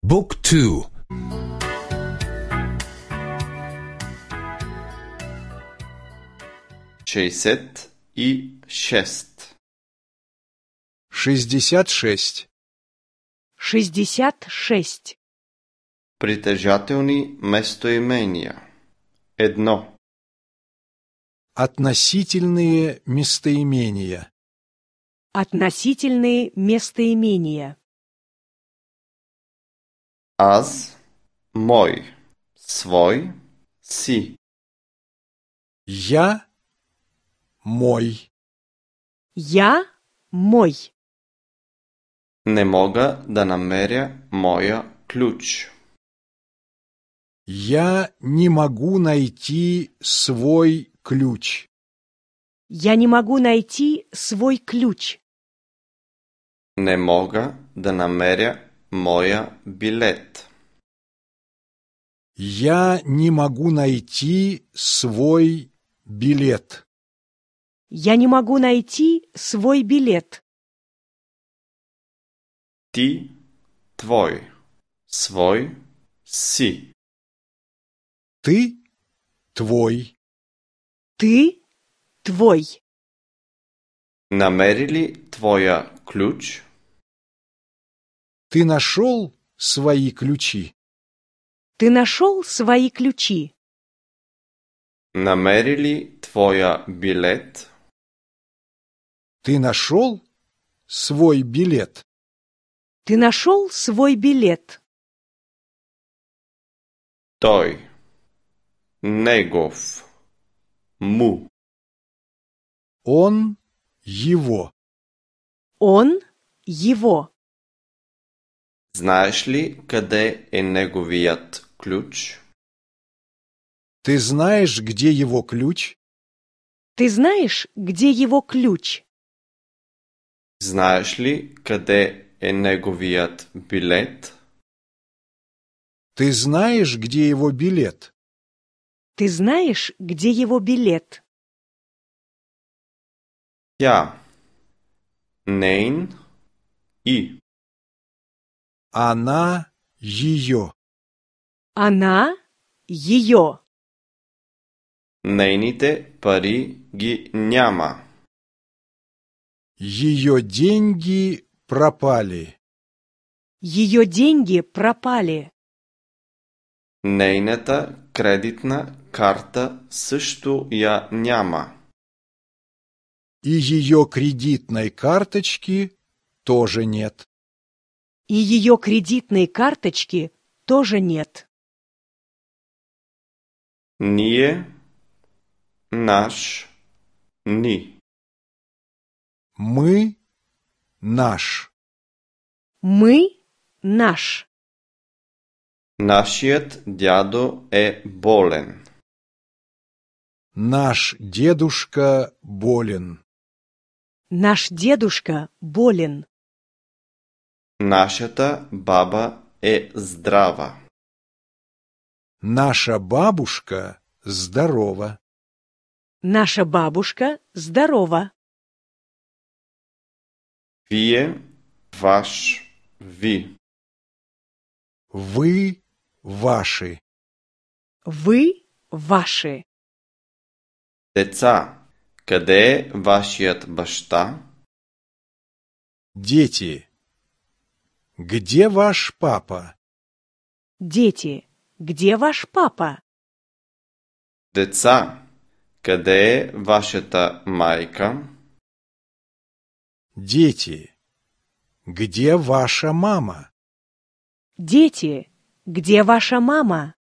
บุ๊กทู шестьдесят 66. 66. Притежателни местоимения. Едно. Относительные местоимения. Относительные местоимения. Аз, мой, свой, си. Я мой. Я мой. Не мога да намеря моя ключ. Я не могу найти свой ключ. Я не могу найти свой ключ. Не мога да намеря моя билет. Я не могу найти свой билет. Я не могу найти свой билет. Ти, твой, свой, си. Ты твой. Ты твой. Намери ли твоя ключ? Ты нашел свои ключи? Ты нашел свои ключи? Намери ли твоя билет? Ты нашел свой билет? Ты нашел свой билет? Той, негов, му. Он его. Он его. Знаеш ли къде е неговият ключ? Ты знаешь, где его ключ? Ты знаешь, где его ключ? Знаеш ли къде е неговият билет? Ты знаешь, где его билет? Ты знаешь, где его билет? Тя, нейн и. Она ее. Она ее. Нейните пари ги няма. Ее деньги пропали. Ее деньги пропали. Нейната кредитна карта също я няма. И ее кредитной карточки тоже нет. И ее кредитной карточки тоже нет. Ние, наш, ни. Мы наш. Мы наш. Нашият дядо е болен. Наш дедушка болен. Наш дедушка болен. Нашата баба е здрава. Наша бабушка здорова. Наша бабушка здорова. Вие, ваш, ви. Вы ваши. Вы ваши. Деца, къде е вашият баща? Дети. Где ваш папа? Дети, где ваш папа? Деца, къде е вашата майка? Дети. Где ваша мама? Дети, где ваша мама?